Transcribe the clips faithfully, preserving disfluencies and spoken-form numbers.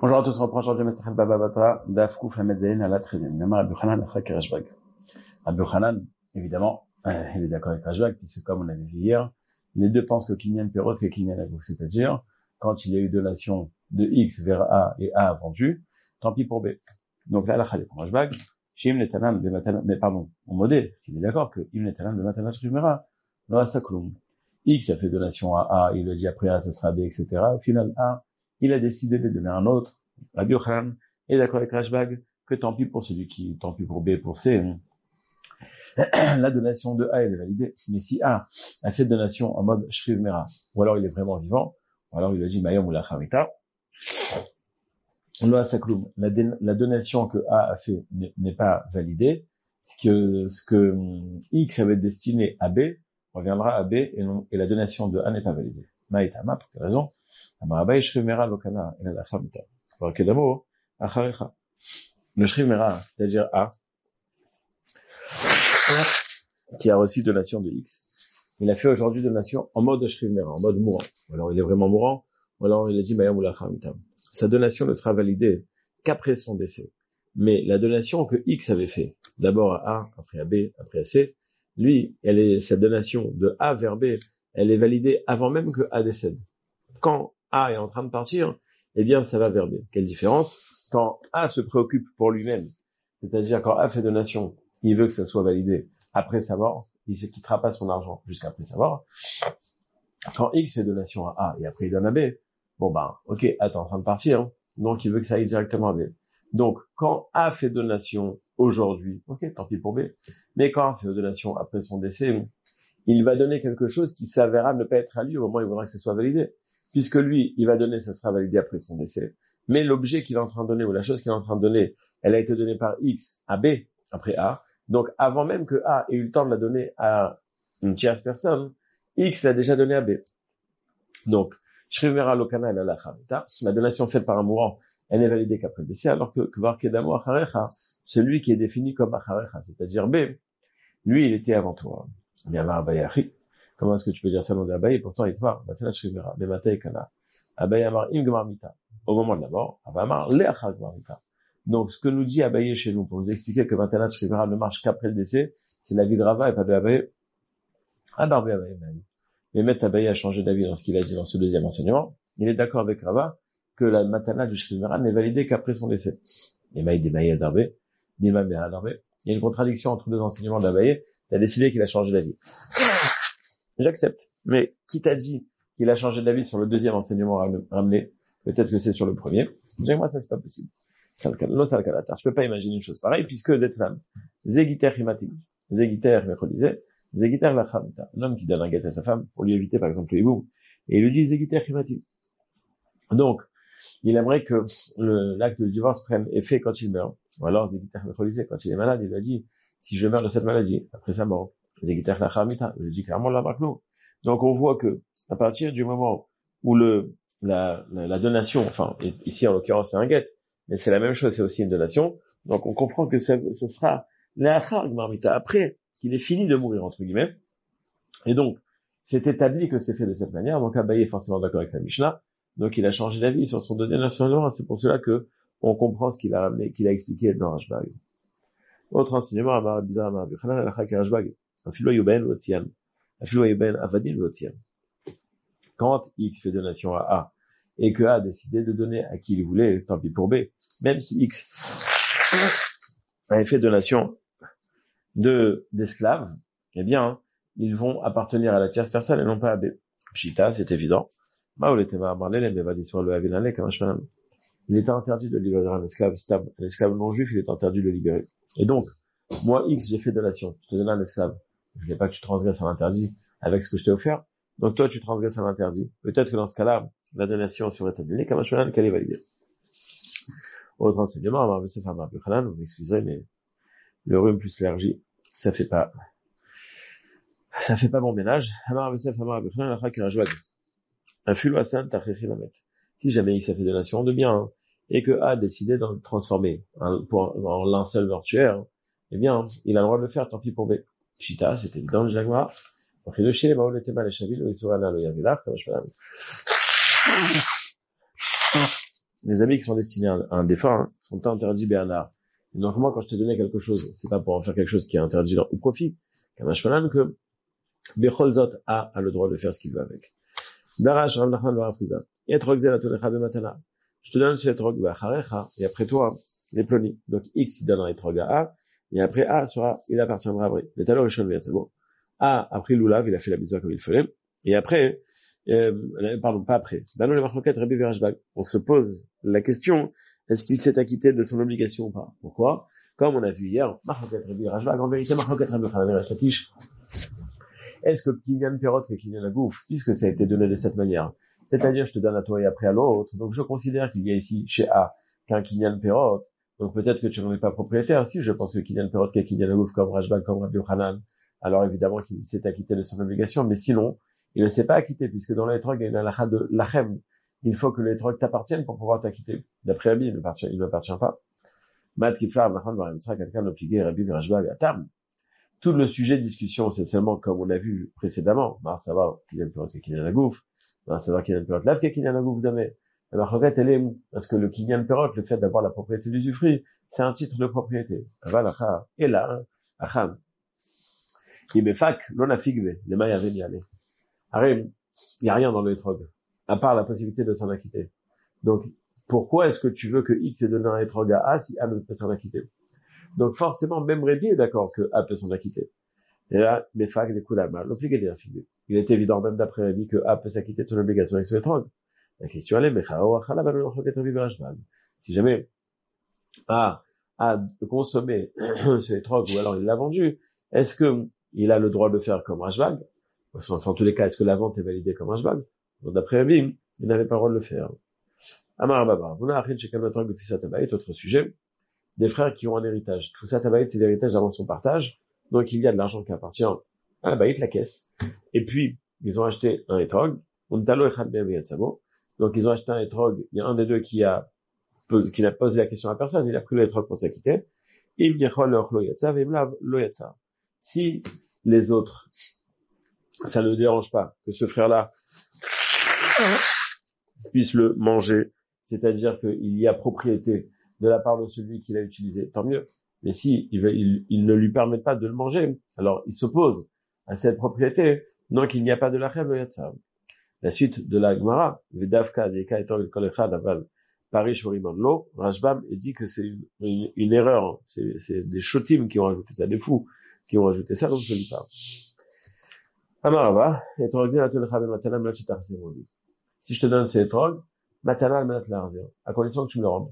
Bonjour à tous, on reprend aujourd'hui Masachet Baba Batra, Daf Kouf Lamed Zayin à la treizième. Yamar Rabbi Yochanan Achak Rashbag. Rabbi Yochanan, évidemment, euh, il est d'accord avec Rashbag, puisque comme on l'avait vu hier, les deux pensent que Kinyan Perot que Kinyan Agouf, c'est-à-dire, quand il y a eu donation de X vers A et A a vendu, tant pis pour B. Donc là, la Khalid pour Rashbag, Shim Netanan, mais pardon, on modé, s'il est d'accord que Im Netanan de Matana Shrimera, non à Sakloum. X a fait donation à A, il a dit après A, ça sera B, et cetera. Au final, A, il a décidé de donner à un autre. Rabbi Yochanan est d'accord avec Rashbag que tant pis pour celui qui, tant pis pour B, pour C. La donation de A, elle est validée. Mais si A a fait donation en mode Shriv Mera, ou alors il est vraiment vivant, ou alors il a dit Mayom ou la Chamita, la Sakloum, la, la donation que A a fait n'est pas validée. Ce que, ce que X avait destiné à B reviendra à B et, non, et la donation de A n'est pas validée. Maïtama, pour quelle raison? Amaraba et Shriv Mera lokana, et la Chamita. Le Shriv Mera, c'est-à-dire A, qui a reçu donation de X, il a fait aujourd'hui donation en mode Shriv Mera, en mode mourant. Alors il est vraiment mourant, ou alors il a dit Mayam ou la Chamita. Sa donation ne sera validée qu'après son décès. Mais la donation que X avait fait, d'abord à A, après à B, après à C, lui, elle est, sa donation de A vers B, elle est validée avant même que A décède. Quand A est en train de partir, eh bien, ça va vers B. Quelle différence? Quand A se préoccupe pour lui-même, c'est-à-dire quand A fait donation, il veut que ça soit validé après sa mort, il ne quittera pas son argent jusqu'après sa mort. Quand X fait donation à A et après il donne à B, bon ben, ok, A est en train de partir, hein, donc il veut que ça aille directement à B. Donc, quand A fait donation aujourd'hui, ok, tant pis pour B, mais quand A fait donation après son décès, il va donner quelque chose qui s'avérera ne pas être à lui au moment où il voudra que ça soit validé. Puisque lui, il va donner, ça sera validé après son décès. Mais l'objet qu'il est en train de donner, ou la chose qu'il est en train de donner, elle a été donnée par X à B, après A. Donc, avant même que A ait eu le temps de la donner à une tierce personne, X l'a déjà donné à B. Donc, Shriv Mera lokana el la Chamita, la donation faite par un mourant, elle n'est validée qu'après le décès, alors que Kvar Kedamo Acharecha, celui qui est défini comme Acharecha, c'est-à-dire B, lui, il était avant toi. Yamar Abaye. Comment est-ce que tu peux dire ça dans Abaye? Pourtant, il te voit, Matana Shriv Mera, Bematei Kana. Abaye Amar Im Gmar Mita. Au moment de la mort, Abaye Amar Leachar Gmar Mita. Donc, ce que nous dit Abaye chez nous, pour nous expliquer que Matana Shriv Mera ne marche qu'après le décès, c'est l'avis de Rava et pas de Abaye. Ah, non, Abaye Abaye. Mais Maître Abaye a changé d'avis dans ce qu'il a dit dans ce deuxième enseignement. Il est d'accord avec Rava que la Matana du Shriv Mera n'est validée qu'après son décès. Et Maïd Demaï Adarbe, Nima Mea Adarbe. Il y a une contradiction entre deux enseignements d'Abaye. Il a décidé qu'il a changé d'avis. J'accepte. Mais qui t'a dit qu'il a changé d'avis sur le deuxième enseignement ramené? Peut-être que c'est sur le premier. Dis moi, ça c'est pas possible. L'autre, c'est le calatar. Je peux pas imaginer une chose pareille, puisque d'être femme. Zégiter himatik. Zégiter mercholisé. Zégiter la chamita. L'homme qui donne un guet à sa femme, pour lui éviter, par exemple, le hibou. Et il lui dit Zégiter himatik. Donc, il aimerait que le, l'acte de divorce prenne effet quand il meurt. Ou alors, Zégiter mercholisé. Quand il est malade, il lui a dit, si je meurs de cette maladie, après sa mort, Zégiter la chamita. Je dis clairement la marque. Donc, on voit que, à partir du moment où le, la, la, la donation, enfin, ici, en l'occurrence, c'est un guet, mais c'est la même chose, c'est aussi une donation. Donc, on comprend que ça, ce sera l'achar gmarmita, après qu'il ait fini de mourir, entre guillemets. Et donc, c'est établi que c'est fait de cette manière. Donc, Abaye est forcément d'accord avec la Mishnah. Donc, il a changé d'avis sur son deuxième enseignement. C'est pour cela que on comprend ce qu'il a ramené, qu'il a expliqué dans Rashbag. Autre enseignement, Amar Bizarre, Amar Bichanan, Alachak Rashbag. Afilo Yuben Lotian. Afilo Yuben Avadin Lotian. Quand X fait donation à A, et que A a décidé de donner à qui il voulait, tant pis pour B, même si X avait fait donation de, d'esclaves, eh bien, ils vont appartenir à la tierce personne et non pas à B. Pshita, c'est évident. Il était interdit de libérer un esclave stable. Un esclave non juif, il est interdit de le libérer. Et donc, moi, X, j'ai fait donation. Je te donne un esclave. Je ne voulais pas que tu transgresses un interdit avec ce que je t'ai offert. Donc toi, tu transgresses un interdit. Peut-être que dans ce cas-là, la donation serait annulée, comme je qu'elle est validée. Autre enseignement, vous m'excuserez, mais le rhume plus l'allergie, ça fait pas, ça fait pas bon ménage. Si jamais il s'est fait donation de bien, hein, et que A a décidé d'en transformer hein, pour, en linceul mortuaire, eh bien, il a le droit de le faire, tant pis pour B. Chita, c'était dans le jaguar. Donc, le chez les Baoul était mal à Chaville, où il sera là, le Yavilar, comme je peux les amis qui sont destinés à un défunt hein, sont interdits Bernard. Et donc moi, quand je te donnais quelque chose, c'est pas pour en faire quelque chose qui est interdit au profit. Kamashmalan que Becholzot a, a le droit de faire ce qu'il veut avec. Darash Rav Nachman Bar Friza. Etrog zelatolecha bematana. Je te donne ce etrog ba'acharecha, et après toi, les plonis. Donc X, il donne un etrog à A, et après A sera, il appartiendra à Bri. Les talons Rishon Ve'etzabo. A, après l'oulav, il a fait la misère comme il fallait. Et après, euh, pardon, pas après. Banon le marloquet Rabbi Verashbag. On se pose la question, est-ce qu'il s'est acquitté de son obligation ou pas? Pourquoi? Comme on a vu hier, marloquet Rabbi Verashbag, en vérité, marloquet Rabbi Verashbag. Est-ce que Kinyan Perot et Kinyan Agouf, puisque ça a été donné de cette manière, c'est-à-dire je te donne à toi et après à l'autre, donc je considère qu'il y a ici chez A qu'un Kinyan Perot, donc peut-être que tu n'en es pas propriétaire. Si je pense que Kinyan Perot qu'est Kinyan Agouf comme Rajbag, comme Rabbi Yochanan, alors évidemment qu'il s'est acquitté de son obligation, mais sinon, il ne s'est pas acquitté, puisque dans l'étrog, il y a une halakha de lachem. Il faut que l'étrog t'appartienne pour pouvoir t'acquitter. D'après Rabbi, il ne m'appartient pas. Mat Kiflar, Nachman, Varensa, quelqu'un d'obligé, Rabbi Verashbag, à Tam. Tout le sujet de discussion, c'est seulement comme on a vu précédemment, bah, savoir qu'il y a une période qui est la gouffe, bah, savoir qu'il y a une période lave qui est la gouffe d'amé. Alors, en fait, elle est, parce que le kinyan perot, le fait d'avoir la propriété d'usufruit, c'est un titre de propriété. Aval, et là, acham. Il me fac, l'on a figvé, les mailles avaient y aller. Arrête, il n'y a rien dans le étrog, à part la possibilité de s'en acquitter. Donc, pourquoi est-ce que tu veux que X ait donné un étrog à A si A ne peut s'en acquitter? Donc forcément, même Rébi est d'accord que A peut s'en acquitter. Et là, mes facs des coups la main. L'obligé est figé. Il est évident même d'après Rébi que A peut s'acquitter de son obligation avec ce étrog. La question elle est, mais si jamais A a consommé ce étrog ou alors il l'a vendu, est-ce que il a le droit de le faire comme Rajbag? Enfin, en tous les cas, est-ce que la vente est validée comme Rajbag? Donc d'après Rébi, il n'avait pas le droit de le faire. Amar Baba, vous n'avez chez Kalmatrag de Fissa Tabaït, autre sujet. Des frères qui ont un héritage. Tout ça, tabaït, c'est l'héritage avant son partage. Donc, il y a de l'argent qui appartient à la baït, la caisse. Et puis, ils ont acheté un etrog. Donc, ils ont acheté un etrog. Il y a un des deux qui a, qui n'a posé la question à personne. Il a pris l'étrog pour s'acquitter. Si les autres, ça ne dérange pas que ce frère-là puisse le manger, c'est-à-dire qu'il y a propriété de la part de celui qui l'a utilisé, tant mieux. Mais si il, il, il ne lui permet pas de le manger, alors il s'oppose à cette propriété, donc il n'y a pas de lachem le yatsa. La suite de la Gemara, Vedavka deka etor el kol echad aval parish oriman lo, Rashbam dit que c'est une, une, une erreur, c'est, c'est des shotim qui ont ajouté ça, des fous qui ont ajouté ça, donc je ne lis pas. Amarava, etor din atul echad matana menat shetarzemoli. Si je te donne ces etrog, matana menat l'arzer, à condition que tu me le rendes.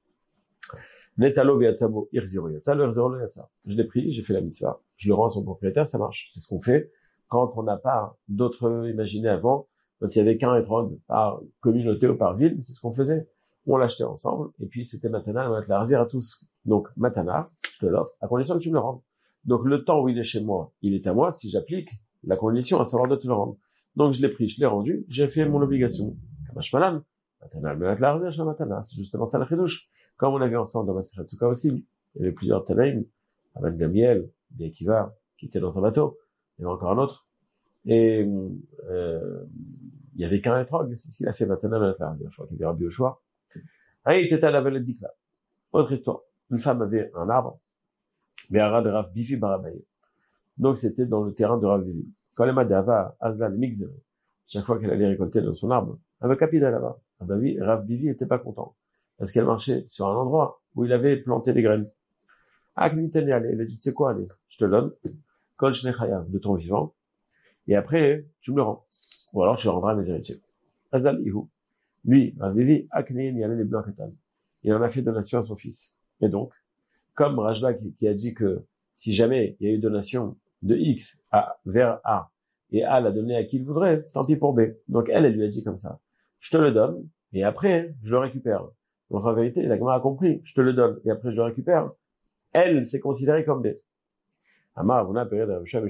Netalo ve'yatzamo irziro yatsa, le irziro le yatsa. Je l'ai pris, j'ai fait la mitzvah, je le rends à son propriétaire, ça marche. C'est ce qu'on fait quand on n'a pas d'autres imaginés avant, quand il y avait qu'un étrog par communauté ou par ville, c'est ce qu'on faisait. On l'achetait ensemble, et puis c'était matana, on va te la razir à tous. Donc, matana, je te l'offre, à condition que tu me le rendes. Donc, le temps où il est chez moi, il est à moi, si j'applique la condition à savoir de te le rendre. Donc, je l'ai pris, je l'ai rendu, j'ai fait mon obligation. Kamash malan, matana, me la razir, je matana. C'est justement ça la chidouche. Comme on a vu ensemble dans Masechet Souka aussi, il y avait plusieurs Tanaïm, Aban Gamiel, Biakiva, qui étaient dans un bateau, il y avait encore un autre, et euh, il y avait qu'un étrog, s'il a fait Matana, Matana, je crois qu'il y avait Rabbi Yoshua. Ah, il était à la vallée de Dikla. Autre histoire, une femme avait un arbre, Béhara de Rav Bifi Barabaye. Donc c'était dans le terrain de Rav Bifi. Quand les Madava, Azla, le Mix, chaque fois qu'elle allait récolter dans son arbre, avec Kapida là-bas, Rav Bifi était pas content. Parce qu'elle marchait sur un endroit où il avait planté des graines. Ah, elle a dit, tu sais quoi, allez, je te donne, kol shnei chayav, de ton vivant, et après, tu me le rends. Ou alors, tu le rendras à mes héritiers. Azal ihu. Lui, Ravivi, aknein yale les blancs ketan. Il en a fait donation à son fils. Et donc, comme Rajbak qui a dit que si jamais il y a eu donation de X à, vers A, et A l'a donné à qui il voudrait, tant pis pour B. Donc elle, elle lui a dit comme ça. Je te le donne, et après, je le récupère. Donc en vérité, la Gemara a compris, je te le donne, et après je le récupère. Elle, c'est considéré comme B. Amar, vous n'avez pas Vous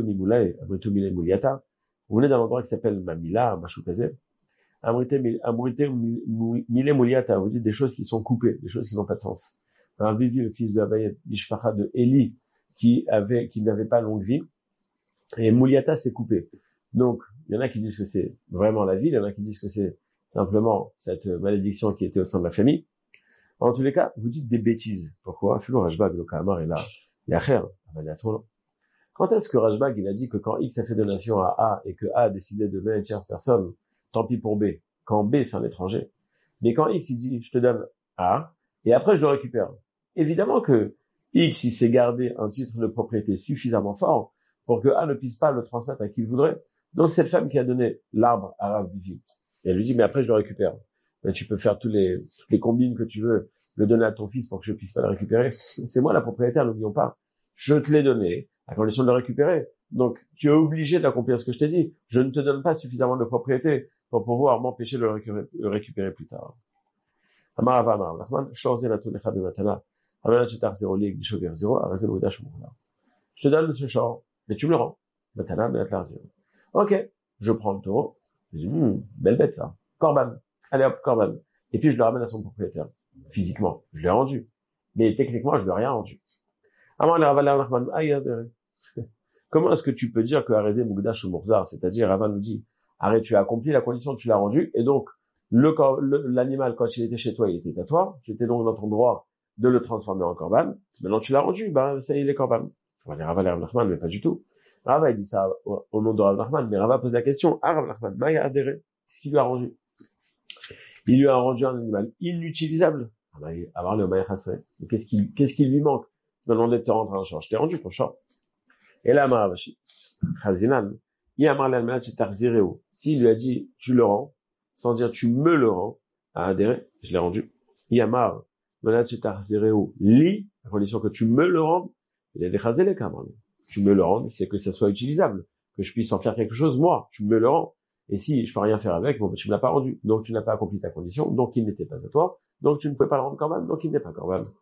venez d'un endroit qui s'appelle Mamila, Machoukazé. Amrité Milé Mouliata, vous dites des choses qui sont coupées, des choses qui n'ont pas de sens. Un Vivi, le fils de Abayet, Mishpacha de Eli, qui avait, qui n'avait pas longue vie, et Mouliata s'est coupé. Donc, il y en a qui disent que c'est vraiment la ville, il y en a qui disent que c'est simplement cette malédiction qui était au sein de la famille. En tous les cas, vous dites des bêtises. Pourquoi? Philo Rajbag, le Kahamar est là. Il y a rien. Quand est-ce que Rajbag, il a dit que quand X a fait donation à A et que A a décidé de donner une tierce personne, tant pis pour B. Quand B, c'est un étranger. Mais quand X, il dit, je te donne A, et après je le récupère. Évidemment que X, il s'est gardé un titre de propriété suffisamment fort pour que A ne puisse pas le transmettre à qui il voudrait. Donc cette femme qui a donné l'arbre à Rav Bivi, et elle lui dit, mais après je le récupère. Mais tu peux faire tous les, toutes les combines que tu veux, le donner à ton fils pour que je puisse pas le récupérer. C'est moi la propriétaire, n'oublions pas. Je te l'ai donné, à condition de le récupérer. Donc, tu es obligé d'accomplir ce que je t'ai dit. Je ne te donne pas suffisamment de propriété pour pouvoir m'empêcher de le récupérer, le récupérer plus tard. Amar Ava Amar Nachman, Shorze la Tulecha de Matana, Amana Chetar Zero Lig, Disho Ver Zero, Arazel Ouda Shumurla. Je te donne ce short, mais tu me le rends. Matana, Matlar Zero. Ok, je prends le taureau. Je dis, hmm, belle bête ça. Corban. Allez hop, Corban. Et puis je le ramène à son propriétaire. Physiquement, je l'ai rendu. Mais techniquement, je ne lui ai rien rendu. Comment est-ce que tu peux dire que Arézé Mougdash ou Mourzar, c'est-à-dire Rava nous dit, arrête, tu as accompli la condition, tu l'as rendu, et donc, le, le, l'animal, quand il était chez toi, il était à toi, tu étais donc dans ton droit de le transformer en corban, maintenant tu l'as rendu, ben, ça y est, il est corban. On va dire Rava Rav Nachman, mais pas du tout. Rava, il dit ça au, au nom de Rav Nachman, mais Rava pose la question, ah, Rav Nachman, Maïa adhéré, qu'est-ce qu'il lui a rendu? Il lui a rendu un animal inutilisable. Alors, le Maïa Hassé, qu'est-ce qu'il, qu'est-ce qui lui manque? Me demandais de te rendre un short. Je t'ai rendu ton short. Et là, Maravashi, Chazinan, il a marlé al tu t'as zéro. S'il lui a dit, tu le rends, sans dire, tu me le rends, à adhérer, je l'ai rendu. Il a marre, tu t'as zéro, li, à condition que tu me le rendes, il a des chazélé, quand même. Tu me le rends, c'est que ça soit utilisable, que je puisse en faire quelque chose, moi, tu me le rends. Et si je peux rien faire avec, bon, ben, tu me l'as pas rendu. Donc, tu n'as pas accompli ta condition, donc il n'était pas à toi, donc tu ne peux pas le rendre quand même, donc il n'est pas quand même.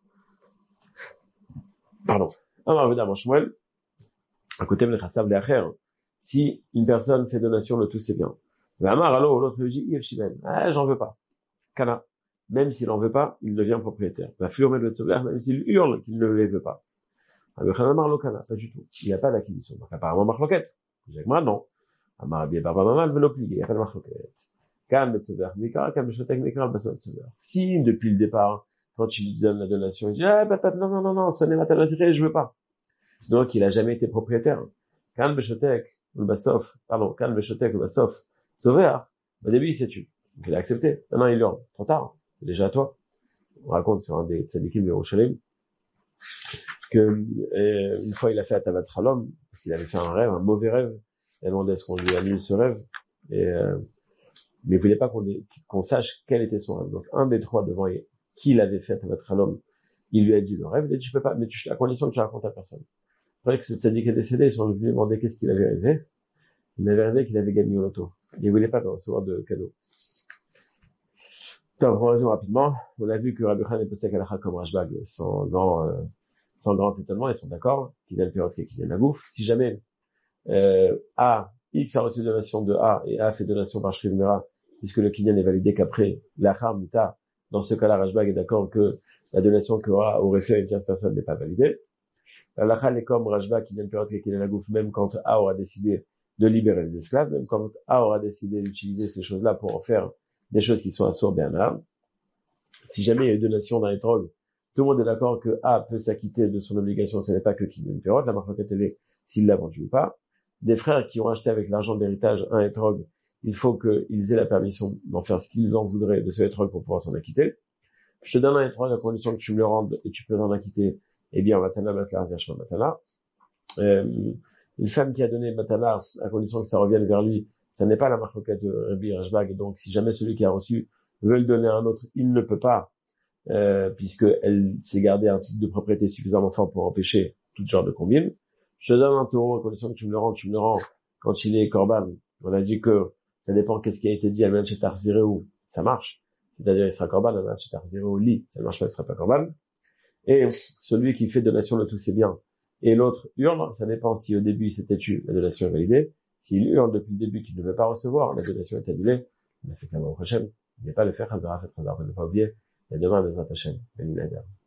Pardon. Alors, évidemment, Shmuel, à côté de l'Chassav l'Acher, si une personne fait donation, le tout c'est bien. Mais Amar, alors, l'autre lui dit, Yves Shimen, ah, j'en veux pas. Kana. Même s'il en veut pas, il devient propriétaire. La furme de Tzobler, même s'il hurle qu'il ne les veut pas. Avec Amar, Kana, pas du tout. Il n'y a pas d'acquisition. Donc, apparemment, Marloquette. J'ai moi, non. Amar, bien, Barba Mamal, veut l'obliger. Il n'y a pas de Marloquette. Kan, Tzobler, Mikra, Kan, Beshotek, Mikra, Basot, Tzobler. Si, depuis le départ, quand tu lui donnes la donation, il dit, ah, bah, non, non, non, non, ce n'est pas tel intérêt, je veux pas. Donc, il a jamais été propriétaire. Kan Beshotek, le Bassof, pardon, Kan Beshotek, le Bassof, Sauver, au début, il s'est tué. Donc, il a accepté. Maintenant, il hurle. Trop tard. C'est déjà à toi. On raconte sur un des tzadikim de Yerushalayim que, euh, une fois, il a fait à Tavat Halom, parce qu'il avait fait un rêve, un mauvais rêve. Il a demandé à ce qu'on lui annule ce rêve. Et, euh, mais il voulait pas qu'on, qu'on sache quel était son rêve. Donc, un des trois devant qui l'avait fait à Tavat Halom, il lui a dit le rêve, il a dit, je peux pas, mais tu, à condition que tu racontes à personne. C'est vrai que ce tzaddik est décédé, ils sont venus lui demander qu'est-ce qu'il avait rêvé. Il avait rêvé qu'il avait gagné au loto. Il voulait pas recevoir de cadeaux. Donc, pour résumer rapidement, on a vu que Rabbi Khan est passé à Kalacha comme Rajbag, sans grand, euh, sans grand étonnement, ils sont d'accord, qu'il a le période qu'il a la bouffe. Si jamais, euh, A, X a reçu donation de A, et A fait donation par Shriv Mera, puisque le Kinyan est validé qu'après, l'Achar Mita, dans ce cas-là, Rajbag est d'accord que la donation que A aurait fait à une tierce personne n'est pas validée. L'Achar est comme Rajbag, Kinyan période qu'il a la bouffe, même quand A aura décidé de libérer les esclaves, même quand A aura décidé d'utiliser ces choses-là pour en faire des choses qui sont assourd Bernard. Si jamais il y a une donation d'un étrog, tout le monde est d'accord que A peut s'acquitter de son obligation, ce n'est pas que Kinyan période, la marque télé, s'il l'a vendu ou pas. Des frères qui ont acheté avec l'argent de l'héritage un étrog, il faut qu'ils aient la permission d'en faire ce qu'ils en voudraient de ce étrog pour pouvoir s'en acquitter. Je te donne un étrog à condition que tu me le rendes et tu peux en acquitter. Eh bien, Matana, Matla, Zershma, Matana. Euh, une femme qui a donné Matana à condition que ça revienne vers lui, ça n'est pas la marque de Rabbi Rajbag. Donc, si jamais celui qui a reçu veut le donner à un autre, il ne peut pas, euh, puisqu'elle s'est gardée un titre de propriété suffisamment fort pour empêcher tout genre de combine. Je te donne un taureau à condition que tu me le rends, tu me le rends quand il est corban. On a dit que ça dépend qu'est-ce qui a été dit à Manchetar Zéréou. Ça marche. C'est-à-dire, il sera corban à Manchetar Zéréou lit. Ça ne marche pas, il sera pas corban. Et celui qui fait donation de tous ses biens et l'autre hurle, ça dépend si au début il s'était tué, la donation est validée. S'il hurle depuis le début qu'il ne veut pas recevoir, la donation est annulée. Il a fait qu'un au prochain. Il n'est pas le faire Hazara, fait Hazara, ne pas oublier. Et demain, les Hashem,